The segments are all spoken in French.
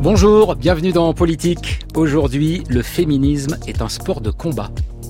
Bonjour, bienvenue dans Politique. Aujourd'hui, le féminisme est un sport de combat.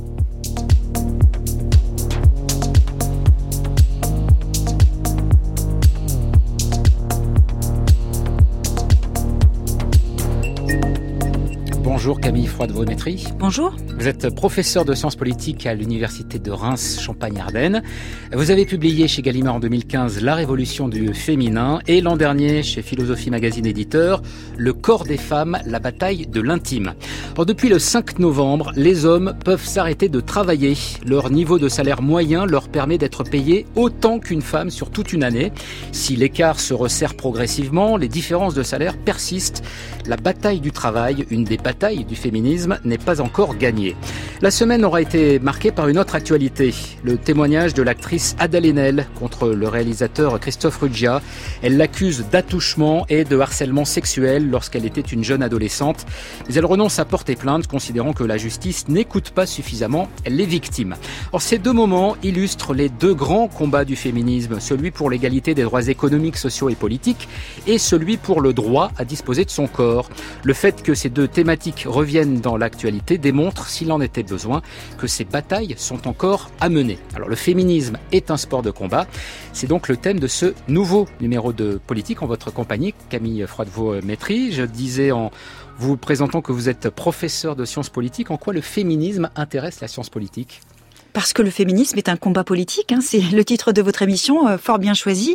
Bonjour Camille Froide-Vaumétry. Bonjour. Vous êtes professeur de sciences politiques à l'université de Reims Champagne-Ardenne. Vous avez publié chez Gallimard en 2015 La révolution du féminin et l'an dernier chez Philosophie Magazine éditeur Le corps des femmes, la bataille de l'intime. Alors, depuis le 5 novembre, les hommes peuvent s'arrêter de travailler. Leur niveau de salaire moyen leur permet d'être payés autant qu'une femme sur toute une année. Si l'écart se resserre progressivement, les différences de salaire persistent. La bataille du travail, une des batailles du féminisme, n'est pas encore gagnée. La semaine aura été marquée par une autre actualité, le témoignage de l'actrice Adèle Haenel contre le réalisateur Christophe Ruggia. Elle l'accuse d'attouchement et de harcèlement sexuel lorsqu'elle était une jeune adolescente. Mais elle renonce à porter plainte, considérant que la justice n'écoute pas suffisamment les victimes. Or, ces deux moments illustrent les deux grands combats du féminisme, celui pour l'égalité des droits économiques, sociaux et politiques et celui pour le droit à disposer de son corps. Le fait que ces deux thématiques reviennent dans l'actualité démontre, s'il en était besoin, que ces batailles sont encore à mener. Alors, le féminisme est un sport de combat. C'est donc le thème de ce nouveau numéro de Politique en votre compagnie, Camille Froide-Vaumétry. Je disais en vous présentant que vous êtes professeur de sciences politiques. En quoi le féminisme intéresse la science politique ? Parce que le féminisme est un combat politique, c'est le titre de votre émission, fort bien choisi.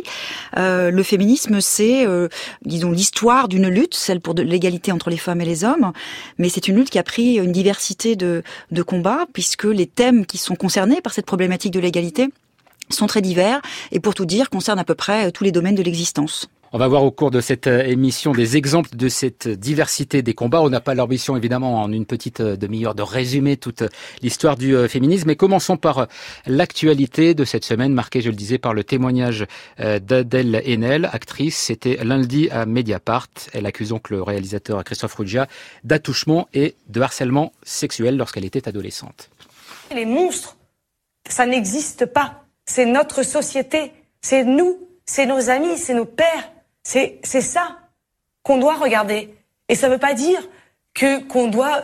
Le féminisme, c'est, disons, l'histoire d'une lutte, celle pour l'égalité entre les femmes et les hommes, mais c'est une lutte qui a pris une diversité de combats, puisque les thèmes qui sont concernés par cette problématique de l'égalité sont très divers, et pour tout dire, concernent à peu près tous les domaines de l'existence. On va voir au cours de cette émission des exemples de cette diversité des combats. On n'a pas l'ambition, évidemment, en une petite demi-heure de résumer toute l'histoire du féminisme. Mais commençons par l'actualité de cette semaine, marquée, je le disais, par le témoignage d'Adèle Haenel, actrice. C'était lundi à Mediapart. Elle accuse donc le réalisateur Christophe Ruggia d'attouchement et de harcèlement sexuel lorsqu'elle était adolescente. Les monstres, ça n'existe pas. C'est notre société. C'est nous. C'est nos amis. C'est nos pères. C'est ça qu'on doit regarder. Et ça veut pas dire qu'on doit,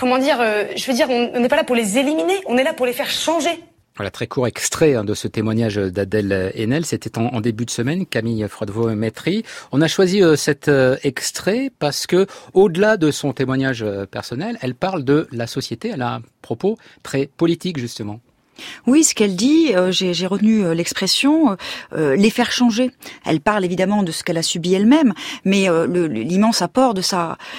on n'est pas là pour les éliminer, on est là pour les faire changer. Voilà, très court extrait de ce témoignage d'Adèle Haenel. C'était en début de semaine, Camille Froide-Vaumétry. On a choisi cet extrait parce que, au-delà de son témoignage personnel, elle parle de la société. Elle a un propos très politique, justement. Oui, ce qu'elle dit, j'ai retenu l'expression les faire changer. Elle parle évidemment de ce qu'elle a subi elle-même, mais l'immense apport de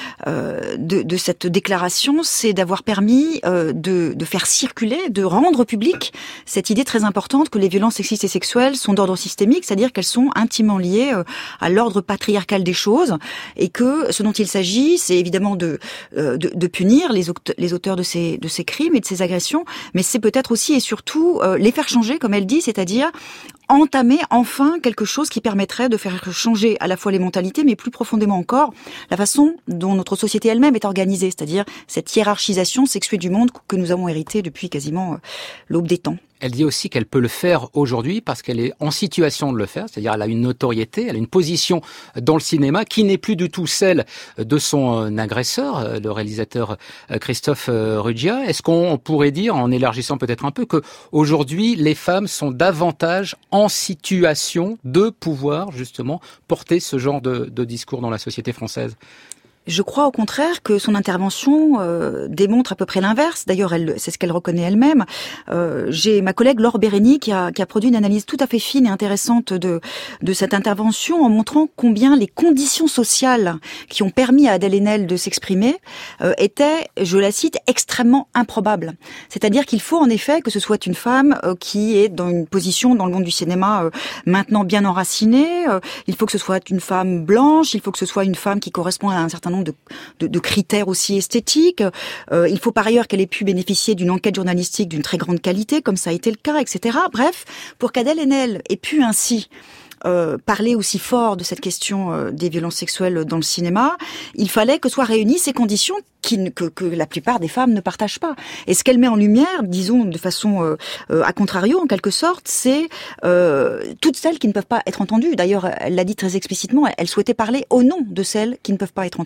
cette déclaration, c'est d'avoir permis de faire circuler, de rendre public cette idée très importante que les violences sexistes et sexuelles sont d'ordre systémique, c'est-à-dire qu'elles sont intimement liées à l'ordre patriarcal des choses, et que ce dont il s'agit, c'est évidemment de punir les auteurs de ces crimes et de ces agressions, mais c'est peut-être aussi et surtout les faire changer, comme elle dit, c'est-à-dire entamer enfin quelque chose qui permettrait de faire changer à la fois les mentalités, mais plus profondément encore la façon dont notre société elle-même est organisée, c'est-à-dire cette hiérarchisation sexuée du monde que nous avons héritée depuis quasiment l'aube des temps. Elle dit aussi qu'elle peut le faire aujourd'hui parce qu'elle est en situation de le faire, c'est-à-dire elle a une notoriété, elle a une position dans le cinéma qui n'est plus du tout celle de son agresseur, le réalisateur Christophe Ruggia. Est-ce qu'on pourrait dire, en élargissant peut-être un peu, que aujourd'hui les femmes sont davantage en situation de pouvoir justement porter ce genre de discours dans la société française ? Je crois au contraire que son intervention démontre à peu près l'inverse. D'ailleurs, c'est ce qu'elle reconnaît elle-même. J'ai ma collègue Laure Bérény qui a produit une analyse tout à fait fine et intéressante de cette intervention en montrant combien les conditions sociales qui ont permis à Adèle Haenel de s'exprimer étaient, je la cite, extrêmement improbables. C'est-à-dire qu'il faut en effet que ce soit une femme qui est dans une position dans le monde du cinéma maintenant bien enracinée. Il faut que ce soit une femme blanche. Il faut que ce soit une femme qui correspond à un certain nombre de critères aussi esthétiques. Il faut par ailleurs qu'elle ait pu bénéficier d'une enquête journalistique d'une très grande qualité, comme ça a été le cas, etc. Bref, pour qu'Adèle Haenel ait pu ainsi parler aussi fort de cette question des violences sexuelles dans le cinéma, il fallait que soient réunies ces conditions que la plupart des femmes ne partagent pas. Et ce qu'elle met en lumière, disons de façon à contrario en quelque sorte, c'est toutes celles qui ne peuvent pas être entendues. D'ailleurs, elle l'a dit très explicitement, elle souhaitait parler au nom de celles qui ne peuvent pas être entendues.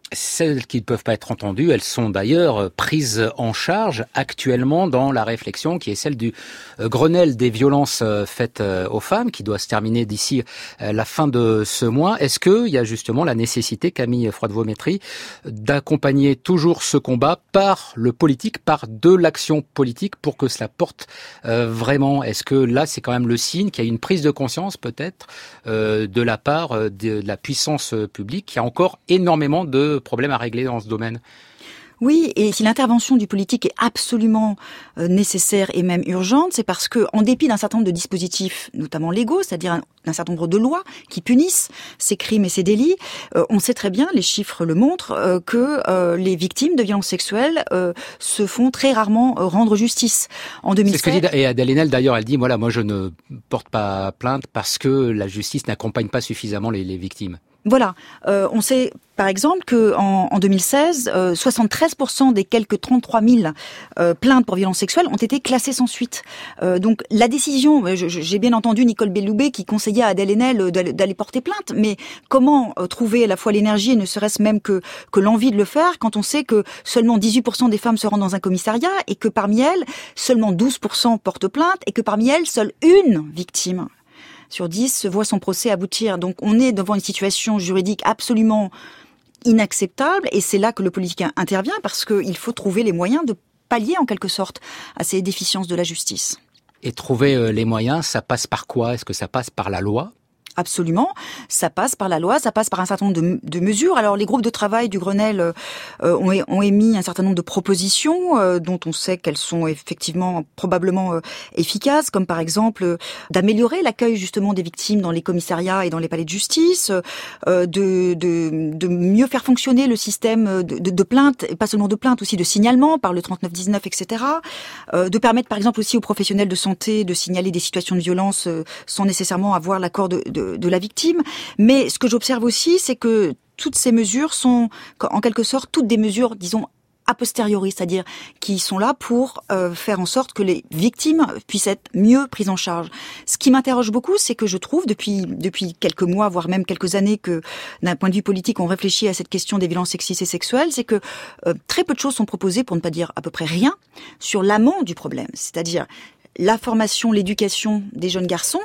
Celles qui ne peuvent pas être entendues, elles sont d'ailleurs prises en charge actuellement dans la réflexion qui est celle du Grenelle des violences faites aux femmes, qui doit se terminer d'ici la fin de ce mois. Est-ce qu'il y a justement la nécessité, Camille Froidevaux-Métry, d'accompagner toujours ce combat par le politique, par de l'action politique pour que cela porte vraiment? Est-ce que là, c'est quand même le signe qu'il y a une prise de conscience peut-être de la part de la puissance publique, qui a encore énormément de problèmes à régler dans ce domaine? Oui, et si l'intervention du politique est absolument nécessaire et même urgente, c'est parce que, en dépit d'un certain nombre de dispositifs, notamment légaux, c'est-à-dire d'un certain nombre de lois qui punissent ces crimes et ces délits, on sait très bien, les chiffres le montrent, que les victimes de violences sexuelles se font très rarement rendre justice. En 2007, c'est ce que dit et Adèle Haenel, d'ailleurs, elle dit, voilà, moi je ne porte pas plainte parce que la justice n'accompagne pas suffisamment les victimes. Voilà, on sait par exemple que en 2016, 73% des quelques 33 000 plaintes pour violences sexuelles ont été classées sans suite. Donc la décision, j'ai bien entendu Nicole Belloubet qui conseillait à Adèle Haenel d'aller porter plainte, mais comment trouver à la fois l'énergie et ne serait-ce même que l'envie de le faire quand on sait que seulement 18% des femmes se rendent dans un commissariat et que parmi elles, seulement 12% portent plainte et que parmi elles, seule une victime sur 10 voit son procès aboutir. Donc on est devant une situation juridique absolument inacceptable et c'est là que le politique intervient parce qu'il faut trouver les moyens de pallier en quelque sorte à ces déficiences de la justice. Et trouver les moyens, ça passe par quoi? Est-ce que ça passe par la loi? Absolument, ça passe par la loi, ça passe par un certain nombre de mesures. Alors les groupes de travail du Grenelle ont émis un certain nombre de propositions dont on sait qu'elles sont effectivement probablement efficaces, comme par exemple d'améliorer l'accueil justement des victimes dans les commissariats et dans les palais de justice, de mieux faire fonctionner le système de plainte, et pas seulement de plainte, aussi de signalement par le 3919, etc. De permettre par exemple aussi aux professionnels de santé de signaler des situations de violence sans nécessairement avoir l'accord de la victime. Mais ce que j'observe aussi, c'est que toutes ces mesures sont, en quelque sorte, toutes des mesures, disons, a posteriori, c'est-à-dire qui sont là pour faire en sorte que les victimes puissent être mieux prises en charge. Ce qui m'interroge beaucoup, c'est que je trouve, depuis quelques mois, voire même quelques années, que d'un point de vue politique, on réfléchit à cette question des violences sexistes et sexuelles, c'est que très peu de choses sont proposées, pour ne pas dire à peu près rien, sur l'amont du problème, c'est-à-dire la formation, l'éducation des jeunes garçons,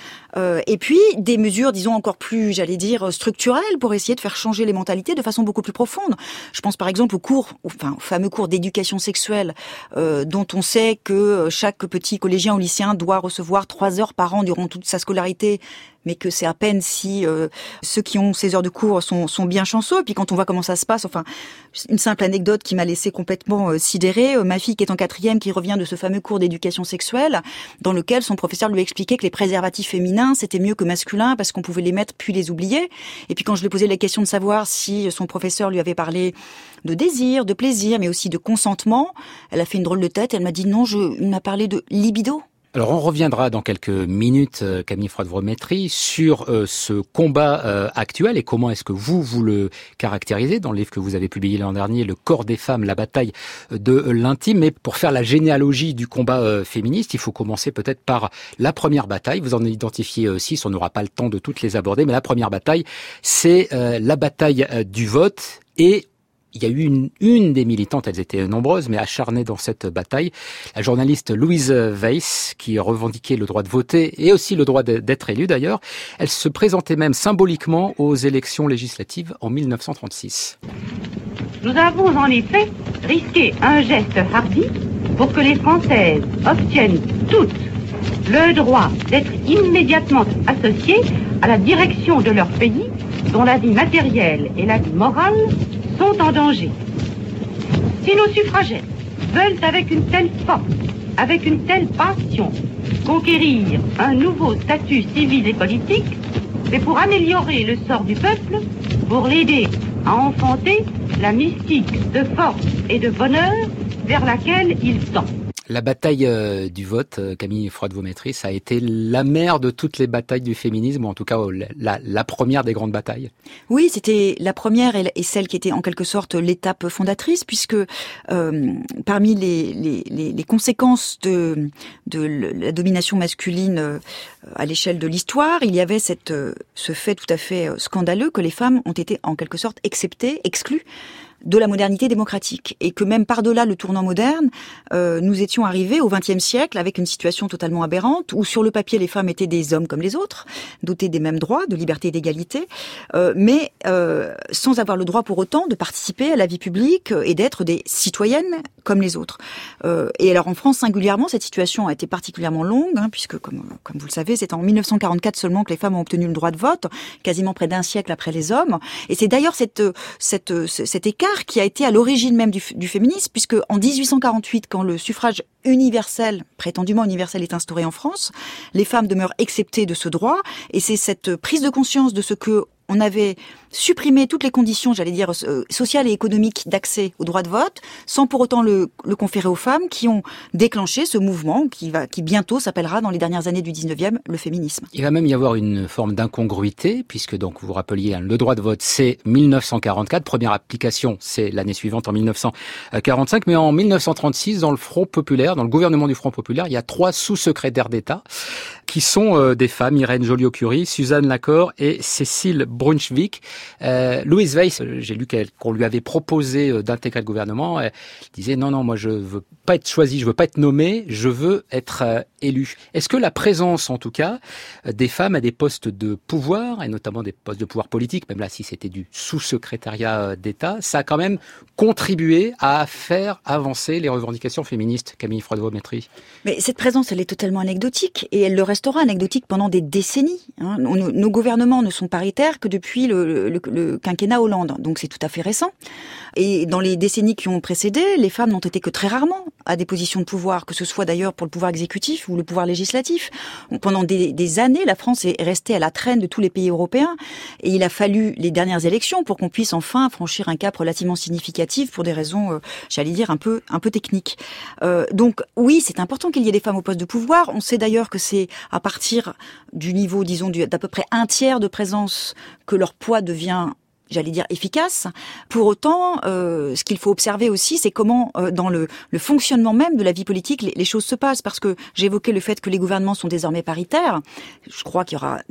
et puis des mesures, disons, encore plus, j'allais dire, structurelles pour essayer de faire changer les mentalités de façon beaucoup plus profonde. Je pense par exemple au fameux cours d'éducation sexuelle dont on sait que chaque petit collégien ou lycéen doit recevoir 3 heures par an durant toute sa scolarité, mais que c'est à peine si ceux qui ont ces heures de cours sont bien chanceux. Et puis quand on voit comment ça se passe, enfin, une simple anecdote qui m'a laissé complètement sidérée, ma fille qui est en 4e, qui revient de ce fameux cours d'éducation sexuelle, dans lequel son professeur lui expliquait que les préservatifs féminins, c'était mieux que masculins parce qu'on pouvait les mettre puis les oublier. Et puis quand je lui ai posé la question de savoir si son professeur lui avait parlé de désir, de plaisir, mais aussi de consentement, elle a fait une drôle de tête, elle m'a dit non, il m'a parlé de libido. Alors on reviendra dans quelques minutes, Camille Froidevaux-Métry, sur ce combat actuel et comment est-ce que vous le caractérisez dans le livre que vous avez publié l'an dernier, Le corps des femmes, la bataille de l'intime. Mais pour faire la généalogie du combat féministe, il faut commencer peut-être par la première bataille. Vous en identifiez 6, on n'aura pas le temps de toutes les aborder, mais la première bataille, c'est la bataille du vote. Et il y a eu une des militantes, elles étaient nombreuses, mais acharnées dans cette bataille, la journaliste Louise Weiss, qui revendiquait le droit de voter et aussi le droit d'être élue d'ailleurs. Elle se présentait même symboliquement aux élections législatives en 1936. Nous avons en effet risqué un geste hardi pour que les Françaises obtiennent toutes le droit d'être immédiatement associées à la direction de leur pays, dont la vie matérielle et la vie morale sont en danger. Si nos suffragettes veulent avec une telle force, avec une telle passion, conquérir un nouveau statut civil et politique, c'est pour améliorer le sort du peuple, pour l'aider à enfanter la mystique de force et de bonheur vers laquelle il tend. La bataille du vote, Camille Froide-Vaumetry, ça a été la mère de toutes les batailles du féminisme, ou en tout cas la première des grandes batailles. Oui, c'était la première et celle qui était en quelque sorte l'étape fondatrice, puisque parmi les conséquences de la domination masculine à l'échelle de l'histoire, il y avait ce fait tout à fait scandaleux que les femmes ont été en quelque sorte exceptées, exclues de la modernité démocratique, et que même par-delà le tournant moderne, nous étions arrivés au XXe siècle avec une situation totalement aberrante, où sur le papier les femmes étaient des hommes comme les autres, dotés des mêmes droits, de liberté et d'égalité, mais sans avoir le droit pour autant de participer à la vie publique et d'être des citoyennes comme les autres. Et alors en France singulièrement, cette situation a été particulièrement longue, puisque comme vous le savez, c'est en 1944 seulement que les femmes ont obtenu le droit de vote, quasiment près d'un siècle après les hommes. Et c'est d'ailleurs cet écart qui a été à l'origine même du féminisme, puisque en 1848, quand le suffrage universel, prétendument universel, est instauré en France, les femmes demeurent exceptées de ce droit, et c'est cette prise de conscience de ce que on avait supprimé toutes les conditions, j'allais dire, sociales et économiques d'accès au droit de vote, sans pour autant le conférer aux femmes, qui ont déclenché ce mouvement qui bientôt s'appellera, dans les dernières années du 19e, le féminisme. Il va même y avoir une forme d'incongruité, puisque donc vous vous rappeliez, le droit de vote, c'est 1944, première application, c'est l'année suivante, en 1945, mais en 1936, dans le Front populaire, dans le gouvernement du Front populaire, il y a 3 sous-secrétaires d'État qui sont des femmes, Irène Joliot-Curie, Suzanne Lacorre et Cécile Brunswick. Louise Weiss, j'ai lu qu'on lui avait proposé d'intégrer le gouvernement. Elle disait non, moi je veux pas être choisie, je veux pas être nommée, je veux être élue. Est-ce que la présence, en tout cas, des femmes à des postes de pouvoir, et notamment des postes de pouvoir politique, même là si c'était du sous-secrétariat d'État, ça a quand même contribué à faire avancer les revendications féministes, Camille Froide-Vaumetry? Mais cette présence, elle est totalement anecdotique, et elle le restera anecdotique pendant des décennies. Nos gouvernements ne sont paritaires que depuis le quinquennat Hollande, donc c'est tout à fait récent. Et dans les décennies qui ont précédé, les femmes n'ont été que très rarement à des positions de pouvoir, que ce soit d'ailleurs pour le pouvoir exécutif ou le pouvoir législatif. Pendant des années, la France est restée à la traîne de tous les pays européens, et il a fallu les dernières élections pour qu'on puisse enfin franchir un cap relativement significatif pour des raisons, j'allais dire, un peu techniques. Donc oui, c'est important qu'il y ait des femmes au poste de pouvoir. On sait d'ailleurs que c'est à partir du niveau, disons, d'à peu près 1/3 de présence que leur poids devient, j'allais dire, efficace. Pour autant, ce qu'il faut observer aussi, c'est comment, dans le fonctionnement même de la vie politique, les choses se passent. Parce que j'évoquais le fait que les gouvernements sont désormais paritaires. Je crois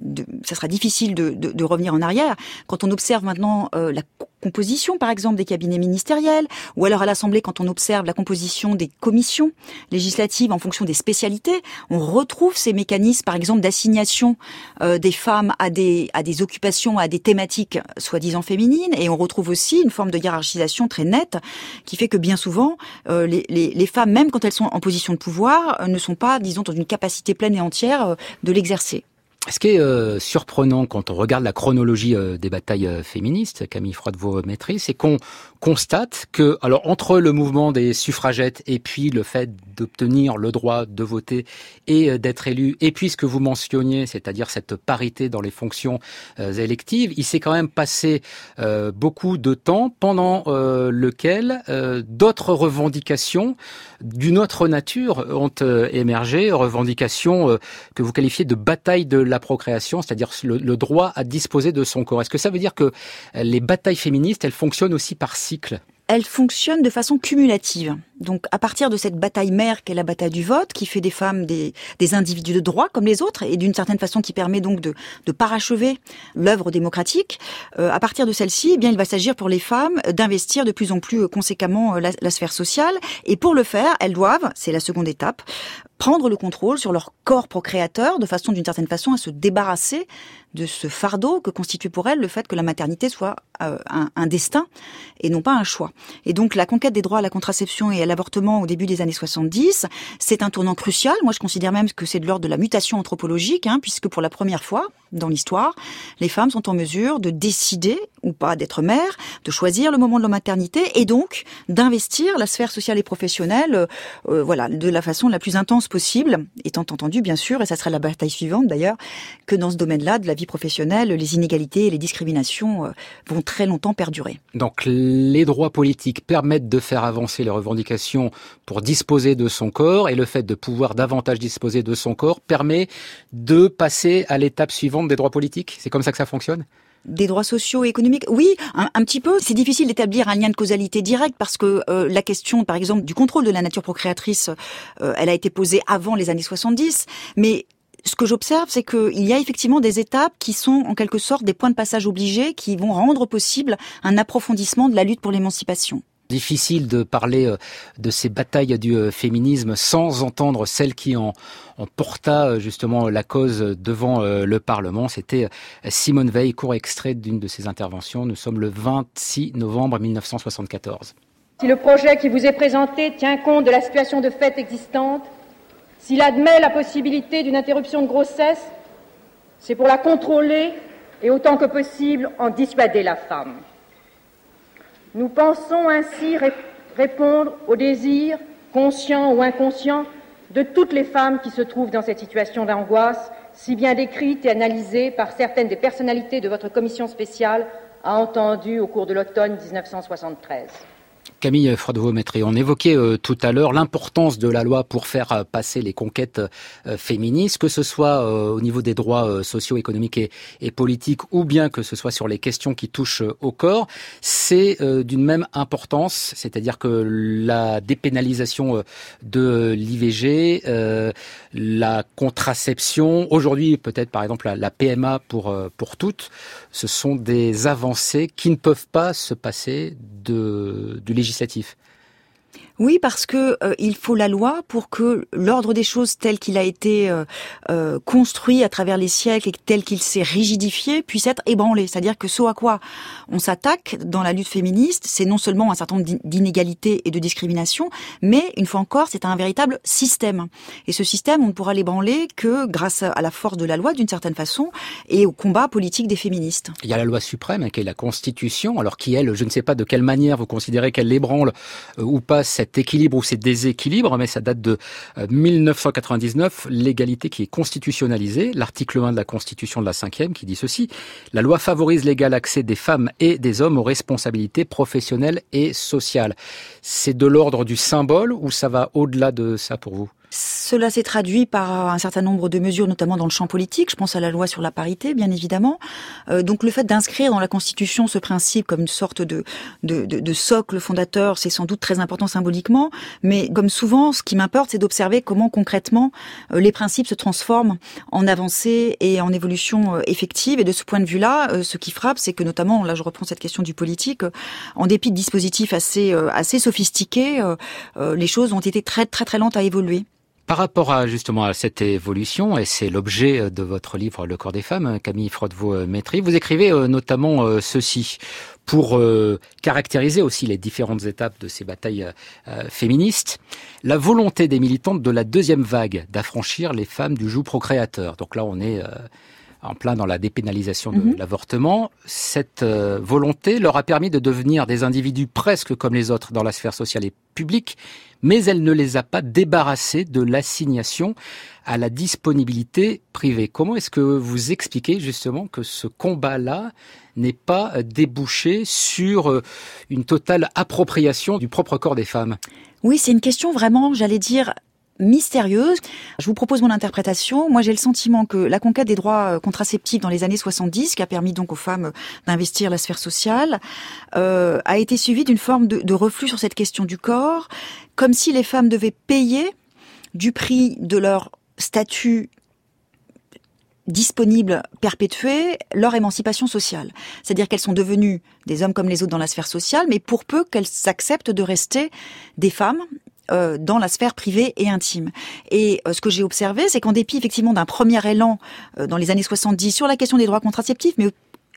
ça sera difficile de revenir en arrière. Quand on observe maintenant la composition, par exemple, des cabinets ministériels, ou alors à l'Assemblée, quand on observe la composition des commissions législatives en fonction des spécialités, on retrouve ces mécanismes, par exemple, d'assignation des femmes à des occupations, à des thématiques soi-disant féminines, et on retrouve aussi une forme de hiérarchisation très nette qui fait que bien souvent, les femmes, même quand elles sont en position de pouvoir, ne sont pas, disons, dans une capacité pleine et entière de l'exercer. Ce qui est surprenant quand on regarde la chronologie des batailles féministes, Camille Froide-Vaumetry, c'est qu'on constate que, alors entre le mouvement des suffragettes et puis le fait d'obtenir le droit de voter et d'être élu, et puis ce que vous mentionniez, c'est-à-dire cette parité dans les fonctions électives, il s'est quand même passé beaucoup de temps pendant lequel d'autres revendications d'une autre nature ont émergé, revendications que vous qualifiez de bataille de la procréation, c'est-à-dire le droit à disposer de son corps. Est-ce que ça veut dire que les batailles féministes, elles fonctionnent aussi par cycle ? Elle fonctionne de façon cumulative. Donc, à partir de cette bataille mère qu'est la bataille du vote, qui fait des femmes des individus de droit comme les autres, et d'une certaine façon qui permet donc de parachever l'œuvre démocratique, à partir de celle-ci, eh bien, il va s'agir pour les femmes d'investir de plus en plus conséquemment la sphère sociale. Et pour le faire, elles doivent, c'est la seconde étape, prendre le contrôle sur leur corps procréateur, de façon, d'une certaine façon, à se débarrasser de ce fardeau que constitue pour elles le fait que la maternité soit un destin et non pas un choix. Et donc la conquête des droits à la contraception et à l'avortement au début des années 70, c'est un tournant crucial. Moi, je considère même que c'est de l'ordre de la mutation anthropologique, puisque pour la première fois dans l'histoire, les femmes sont en mesure de décider ou pas d'être mère, de choisir le moment de la maternité et donc d'investir la sphère sociale et professionnelle de la façon la plus intense possible, étant entendu bien sûr, et ça sera la bataille suivante d'ailleurs, que dans ce domaine-là de la vie professionnelle, les inégalités et les discriminations vont très longtemps perdurer. Donc les droits politiques permettent de faire avancer les revendications pour disposer de son corps, et le fait de pouvoir davantage disposer de son corps permet de passer à l'étape suivante des droits politiques. C'est comme ça que ça fonctionne ? Des droits sociaux et économiques, oui, un petit peu. C'est difficile d'établir un lien de causalité direct parce que la question, par exemple, du contrôle de la nature procréatrice, elle a été posée avant les années 70, mais ce que j'observe, c'est qu'il y a effectivement des étapes qui sont en quelque sorte des points de passage obligés qui vont rendre possible un approfondissement de la lutte pour l'émancipation. Difficile de parler de ces batailles du féminisme sans entendre celle qui en porta justement la cause devant le Parlement. C'était Simone Veil, court extrait d'une de ses interventions. Nous sommes le 26 novembre 1974. Si le projet qui vous est présenté tient compte de la situation de fait existante, s'il admet la possibilité d'une interruption de grossesse, c'est pour la contrôler et autant que possible en dissuader la femme. Nous pensons ainsi répondre aux désirs, conscients ou inconscients, de toutes les femmes qui se trouvent dans cette situation d'angoisse, si bien décrite et analysée par certaines des personnalités de votre commission spéciale, a entendu au cours de l'automne 1973. Camille Froidevaux-Métry, on évoquait tout à l'heure l'importance de la loi pour faire passer les conquêtes féministes, que ce soit au niveau des droits sociaux, économiques et politiques, ou bien que ce soit sur les questions qui touchent au corps. C'est d'une même importance, c'est-à-dire que la dépénalisation de l'IVG, la contraception, aujourd'hui peut-être par exemple la PMA pour toutes, ce sont des avancées qui ne peuvent pas se passer du législatif. Oui, parce que il faut la loi pour que l'ordre des choses tel qu'il a été construit à travers les siècles et tel qu'il s'est rigidifié puisse être ébranlé. C'est-à-dire que ce à quoi on s'attaque dans la lutte féministe, c'est non seulement un certain nombre d'inégalités et de discriminations, mais une fois encore, c'est un véritable système. Et ce système, on ne pourra l'ébranler que grâce à la force de la loi, d'une certaine façon, et au combat politique des féministes. Il y a la loi suprême, qui est la Constitution, alors qui, elle, je ne sais pas de quelle manière vous considérez qu'elle l'ébranle ou pas cet équilibre ou ces déséquilibres, mais ça date de 1999, l'égalité qui est constitutionnalisée, l'article 1 de la Constitution de la 5e qui dit ceci: la loi favorise l'égal accès des femmes et des hommes aux responsabilités professionnelles et sociales. C'est de l'ordre du symbole ou ça va au-delà de ça pour vous ? Cela s'est traduit par un certain nombre de mesures, notamment dans le champ politique. Je pense à la loi sur la parité, bien évidemment. Donc le fait d'inscrire dans la Constitution ce principe comme une sorte de socle fondateur, c'est sans doute très important symboliquement. Mais comme souvent, ce qui m'importe, c'est d'observer comment concrètement les principes se transforment en avancées et en évolution effective. Et de ce point de vue-là, ce qui frappe, c'est que notamment, là je reprends cette question du politique, en dépit de dispositifs assez sophistiqués, les choses ont été très très très lentes à évoluer. Par rapport à justement à cette évolution, et c'est l'objet de votre livre Le corps des femmes, Camille Froidevaux-Métry, vous écrivez notamment ceci pour caractériser aussi les différentes étapes de ces batailles féministes. La volonté des militantes de la deuxième vague d'affranchir les femmes du joug procréateur. Donc là, on est en plein dans la dépénalisation de l'avortement. Cette volonté leur a permis de devenir des individus presque comme les autres dans la sphère sociale et publique, mais elle ne les a pas débarrassés de l'assignation à la disponibilité privée. Comment est-ce que vous expliquez justement que ce combat-là n'est pas débouché sur une totale appropriation du propre corps des femmes ? Oui, c'est une question vraiment, j'allais dire, mystérieuse. Je vous propose mon interprétation. Moi, j'ai le sentiment que la conquête des droits contraceptifs dans les années 70, qui a permis donc aux femmes d'investir la sphère sociale, a été suivie d'une forme de reflux sur cette question du corps, comme si les femmes devaient payer du prix de leur statut disponible, perpétuer leur émancipation sociale. C'est-à-dire qu'elles sont devenues des hommes comme les autres dans la sphère sociale, mais pour peu qu'elles acceptent de rester des femmes dans la sphère privée et intime. Et ce que j'ai observé, c'est qu'en dépit effectivement d'un premier élan dans les années 70 sur la question des droits contraceptifs, mais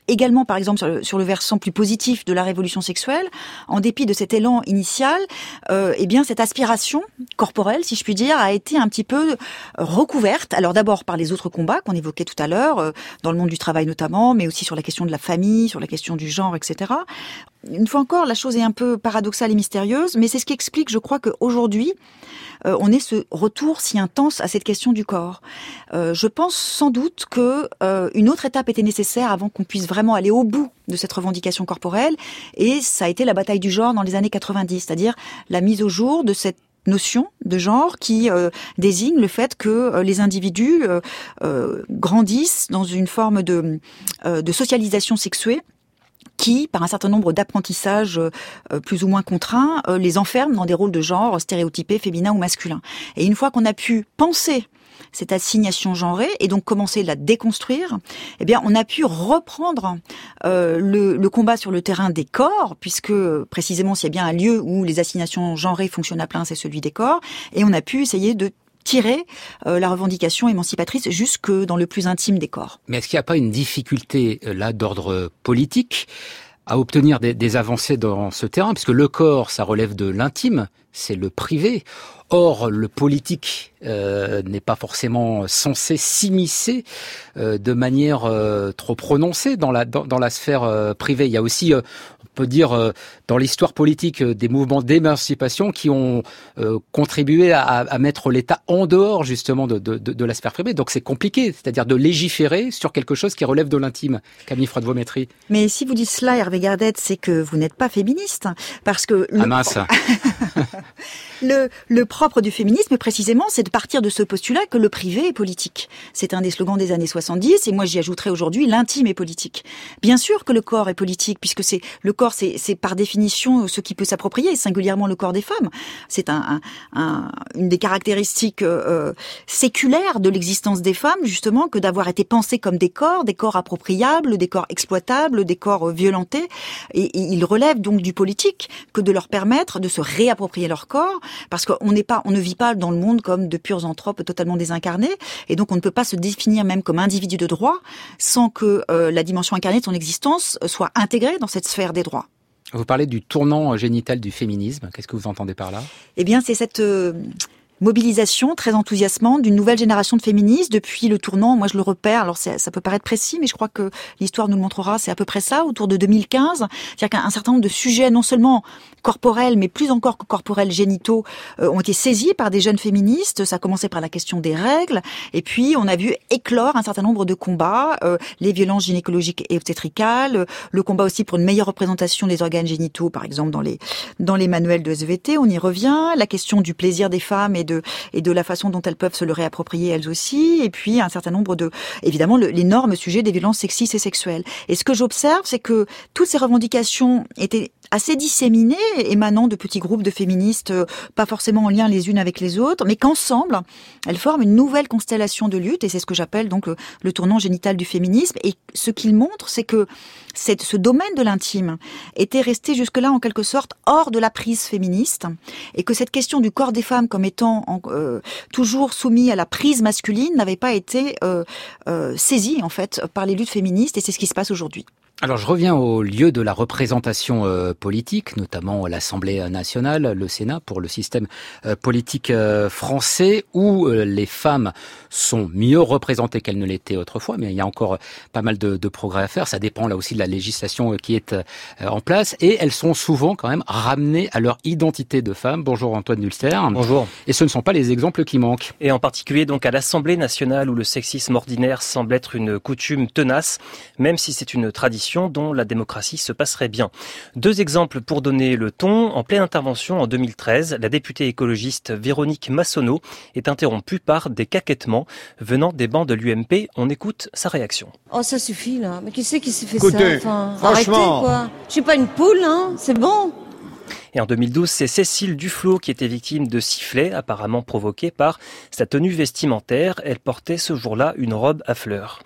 également, par exemple, sur le versant plus positif de la révolution sexuelle, en dépit de cet élan initial, eh bien, cette aspiration corporelle, si je puis dire, a été un petit peu recouverte. Alors d'abord par les autres combats qu'on évoquait tout à l'heure, dans le monde du travail notamment, mais aussi sur la question de la famille, sur la question du genre, etc. Une fois encore, la chose est un peu paradoxale et mystérieuse, mais c'est ce qui explique, je crois, qu'aujourd'hui, on ait ce retour si intense à cette question du corps. Je pense sans doute que une autre étape était nécessaire avant qu'on puisse vraiment aller au bout de cette revendication corporelle, et ça a été la bataille du genre dans les années 90, c'est-à-dire la mise au jour de cette notion de genre qui désigne le fait que les individus grandissent dans une forme de socialisation sexuée qui, par un certain nombre d'apprentissages plus ou moins contraints, les enferme dans des rôles de genre stéréotypés, féminins ou masculins. Et une fois qu'on a pu penser cette assignation genrée et donc commencer à la déconstruire, eh bien, on a pu reprendre le combat sur le terrain des corps, puisque précisément s'il y a bien un lieu où les assignations genrées fonctionnent à plein, c'est celui des corps, et on a pu essayer de tirer la revendication émancipatrice jusque dans le plus intime des corps. Mais est-ce qu'il n'y a pas une difficulté là d'ordre politique à obtenir des avancées dans ce terrain, puisque le corps, ça relève de l'intime, c'est le privé. Or, le politique n'est pas forcément censé s'immiscer de manière trop prononcée dans la sphère privée. Il y a aussi, on peut dire, dans l'histoire politique, des mouvements d'émancipation qui ont contribué à mettre l'État en dehors justement de la sphère privée. Donc c'est compliqué, c'est-à-dire de légiférer sur quelque chose qui relève de l'intime. Camille Freud-Vaumetry. Mais si vous dites cela, Hervé Gardette, c'est que vous n'êtes pas féministe, parce que ah mince. Le propre du féminisme, précisément, c'est de partir de ce postulat que le privé est politique. C'est un des slogans des années 70, et moi j'y ajouterais aujourd'hui l'intime est politique. Bien sûr que le corps est politique, puisque le corps, c'est par définition ce qui peut s'approprier, singulièrement le corps des femmes. C'est une des caractéristiques séculaires de l'existence des femmes, justement, que d'avoir été pensées comme des corps appropriables, des corps exploitables, des corps violentés. Et il relève donc du politique que de leur permettre de se réapproprier leur corps, parce qu'on ne vit pas dans le monde comme de purs anthropes totalement désincarnés, et donc on ne peut pas se définir même comme individu de droit sans que la dimension incarnée de son existence soit intégrée dans cette sphère des droits. Vous parlez du tournant génital du féminisme. Qu'est-ce que vous entendez par là ? Eh bien, c'est cette mobilisation très enthousiasmante d'une nouvelle génération de féministes depuis le tournant. Moi, je le repère. Alors, ça peut paraître précis, mais je crois que l'histoire nous le montrera. C'est à peu près ça, autour de 2015. C'est-à-dire qu'un certain nombre de sujets, non seulement corporels, mais plus encore que corporels, génitaux, ont été saisis par des jeunes féministes. Ça a commencé par la question des règles. Et puis, on a vu éclore un certain nombre de combats. Les violences gynécologiques et obstétricales. Le combat aussi pour une meilleure représentation des organes génitaux, par exemple, dans les manuels de SVT. On y revient. La question du plaisir des femmes et de la façon dont elles peuvent se le réapproprier elles aussi, et puis un certain nombre évidemment, l'énorme sujet des violences sexistes et sexuelles. Et ce que j'observe, c'est que toutes ces revendications étaient assez disséminées, émanant de petits groupes de féministes, pas forcément en lien les unes avec les autres, mais qu'ensemble, elles forment une nouvelle constellation de lutte, et c'est ce que j'appelle donc le tournant génital du féminisme. Et ce qu'il montre, c'est que ce domaine de l'intime était resté jusque-là en quelque sorte hors de la prise féministe, et que cette question du corps des femmes comme étant toujours soumis à la prise masculine n'avait pas été saisie en fait par les luttes féministes, et c'est ce qui se passe aujourd'hui. Alors je reviens au lieu de la représentation politique, notamment l'Assemblée nationale, le Sénat, pour le système politique français, où les femmes sont mieux représentées qu'elles ne l'étaient autrefois, mais il y a encore pas mal de progrès à faire. Ça dépend là aussi de la législation qui est en place, et elles sont souvent quand même ramenées à leur identité de femme. Bonjour Antoine Dulster. Bonjour. Et ce ne sont pas les exemples qui manquent. Et en particulier donc à l'Assemblée nationale, où le sexisme ordinaire semble être une coutume tenace, même si c'est une tradition dont la démocratie se passerait bien. 2 exemples pour donner le ton. En pleine intervention en 2013, la députée écologiste Véronique Massonneau est interrompue par des caquettements venant des bancs de l'UMP. On écoute sa réaction. Oh, ça suffit là. Mais qui c'est qui s'est fait Écoutez, ça enfin, franchement, arrêtez quoi. Je suis pas une poule, hein. C'est bon. Et en 2012, c'est Cécile Duflot qui était victime de sifflets apparemment provoqués par sa tenue vestimentaire. Elle portait ce jour-là une robe à fleurs.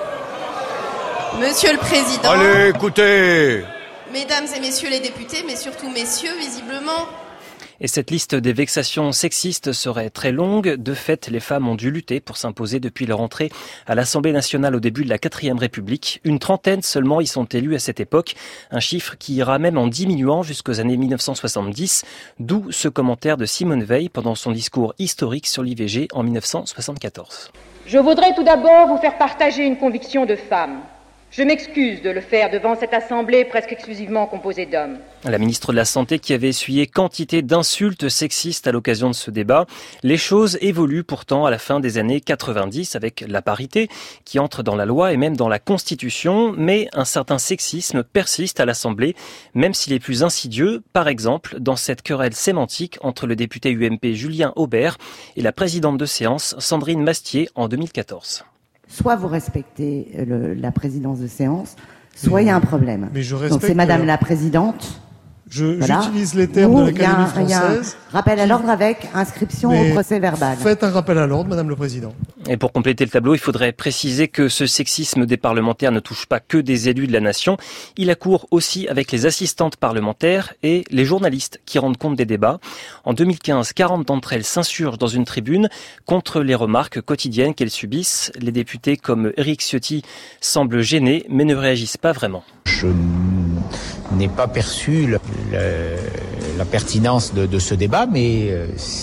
Monsieur le Président, allez, écoutez, Mesdames et Messieurs les députés, mais surtout Messieurs, visiblement. Et cette liste des vexations sexistes serait très longue. De fait, les femmes ont dû lutter pour s'imposer depuis leur entrée à l'Assemblée nationale au début de la 4e République. Une trentaine seulement y sont élues à cette époque, un chiffre qui ira même en diminuant jusqu'aux années 1970, d'où ce commentaire de Simone Veil pendant son discours historique sur l'IVG en 1974. Je voudrais tout d'abord vous faire partager une conviction de femme. Je m'excuse de le faire devant cette assemblée presque exclusivement composée d'hommes. La ministre de la Santé qui avait essuyé quantité d'insultes sexistes à l'occasion de ce débat. Les choses évoluent pourtant à la fin des années 90 avec la parité qui entre dans la loi et même dans la Constitution. Mais un certain sexisme persiste à l'Assemblée, même s'il est plus insidieux. Par exemple, dans cette querelle sémantique entre le député UMP Julien Aubert et la présidente de séance Sandrine Mastier en 2014. Soit vous respectez la présidence de séance, soit il y a un problème. Mais je respecte. Donc c'est Madame la Présidente. J'utilise les termes de l'Académie française. Rappel à l'ordre avec inscription au procès verbal. Faites un rappel à l'ordre, Madame le Président. Et pour compléter le tableau, il faudrait préciser que ce sexisme des parlementaires ne touche pas que des élus de la nation. Il accourt aussi avec les assistantes parlementaires et les journalistes qui rendent compte des débats. En 2015, 40 d'entre elles s'insurgent dans une tribune contre les remarques quotidiennes qu'elles subissent. Les députés comme Éric Ciotti semblent gênés mais ne réagissent pas vraiment. Je n'ai pas perçu la pertinence de ce débat, mais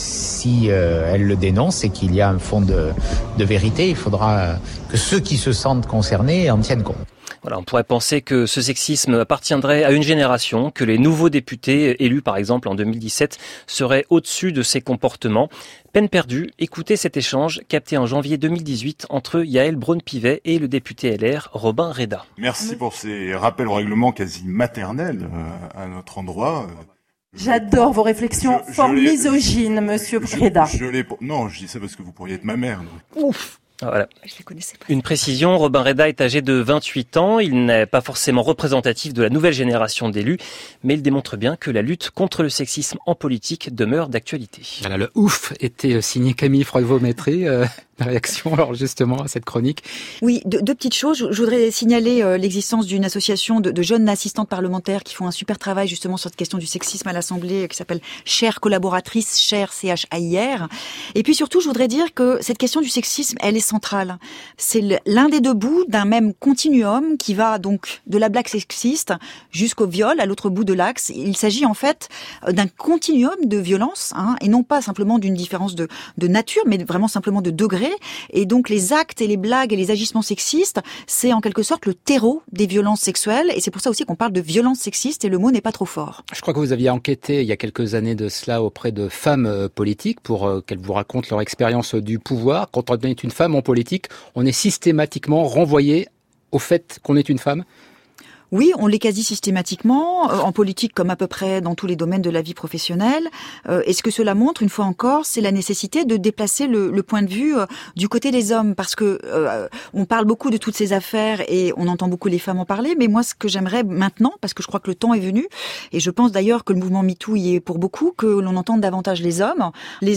si elle le dénonce et qu'il y a un fond de vérité, il faudra que ceux qui se sentent concernés en tiennent compte. Voilà, on pourrait penser que ce sexisme appartiendrait à une génération, que les nouveaux députés élus par exemple en 2017 seraient au-dessus de ces comportements. Peine perdue, écoutez cet échange capté en janvier 2018 entre Yaël Braun-Pivet et le député LR Robin Reda. Merci pour ces rappels au règlement quasi maternels à notre endroit. J'adore vos réflexions fort misogynes, monsieur Reda. Non, je dis ça parce que vous pourriez être ma mère. Donc. Ouf. Voilà. Je les connaissais pas. Une précision, Robin Reda est âgé de 28 ans. Il n'est pas forcément représentatif de la nouvelle génération d'élus, mais il démontre bien que la lutte contre le sexisme en politique demeure d'actualité. Voilà, le ouf était signé Camille Froidevaux-Métry. La réaction alors justement à cette chronique. Oui, deux petites choses. Je voudrais signaler l'existence d'une association de jeunes assistantes parlementaires qui font un super travail justement sur cette question du sexisme à l'Assemblée qui s'appelle Chères collaboratrices, Chères CHAIR. Et puis surtout, je voudrais dire que cette question du sexisme, elle est centrale. C'est l'un des deux bouts d'un même continuum qui va donc de la blague sexiste jusqu'au viol à l'autre bout de l'axe. Il s'agit en fait d'un continuum de violence et non pas simplement d'une différence de nature, mais vraiment simplement de degré. Et donc les actes et les blagues et les agissements sexistes, c'est en quelque sorte le terreau des violences sexuelles. Et c'est pour ça aussi qu'on parle de violence sexiste et le mot n'est pas trop fort. Je crois que vous aviez enquêté il y a quelques années de cela auprès de femmes politiques pour qu'elles vous racontent leur expérience du pouvoir. Quand on est une femme en politique, on est systématiquement renvoyé au fait qu'on est une femme. Oui, on l'est quasi systématiquement, en politique comme à peu près dans tous les domaines de la vie professionnelle. Et ce que cela montre, une fois encore, c'est la nécessité de déplacer le point de vue du côté des hommes. Parce que on parle beaucoup de toutes ces affaires et on entend beaucoup les femmes en parler. Mais moi, ce que j'aimerais maintenant, parce que je crois que le temps est venu, et je pense d'ailleurs que le mouvement MeToo y est pour beaucoup, que l'on entende davantage les hommes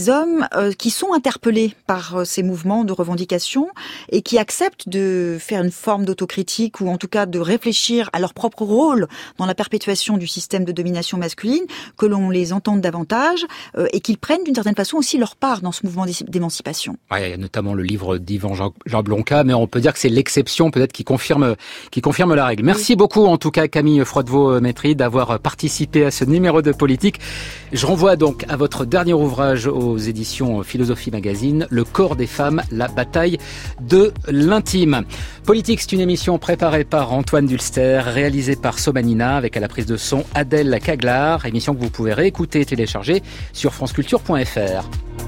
qui sont interpellés par ces mouvements de revendication et qui acceptent de faire une forme d'autocritique ou en tout cas de réfléchir à leur propre rôle dans la perpétuation du système de domination masculine, que l'on les entende davantage et qu'ils prennent d'une certaine façon aussi leur part dans ce mouvement d'émancipation. Ouais, il y a notamment le livre d'Yvan Jablonka, mais on peut dire que c'est l'exception peut-être qui confirme la règle. Merci beaucoup en tout cas Camille Froidevaux-Métry d'avoir participé à ce numéro de Politique. Je renvoie donc à votre dernier ouvrage aux éditions Philosophie Magazine, Le corps des femmes, la bataille de l'intime. Politique, c'est une émission préparée par Antoine Dulster, réalisée par Somanina, avec à la prise de son Adèle Caglar, émission que vous pouvez réécouter et télécharger sur franceculture.fr.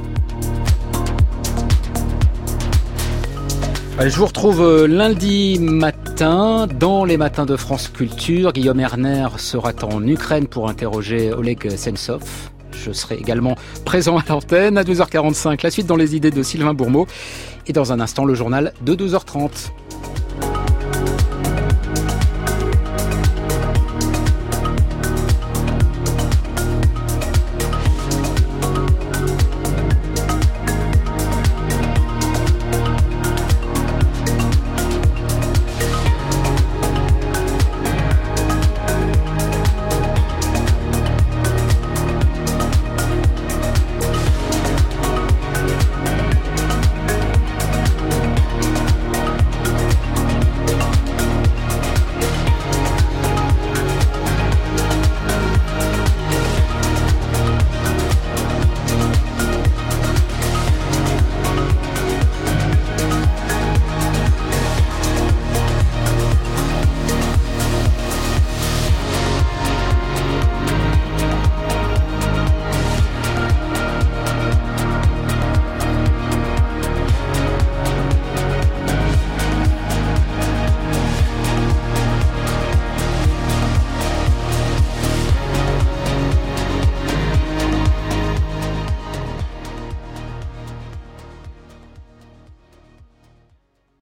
Je vous retrouve lundi matin dans les matins de France Culture. Guillaume Erner sera en Ukraine pour interroger Oleg Sentsov. Je serai également présent à l'antenne à 12h45. La suite dans les idées de Sylvain Bourmeau. Et dans un instant, le journal de 12h30.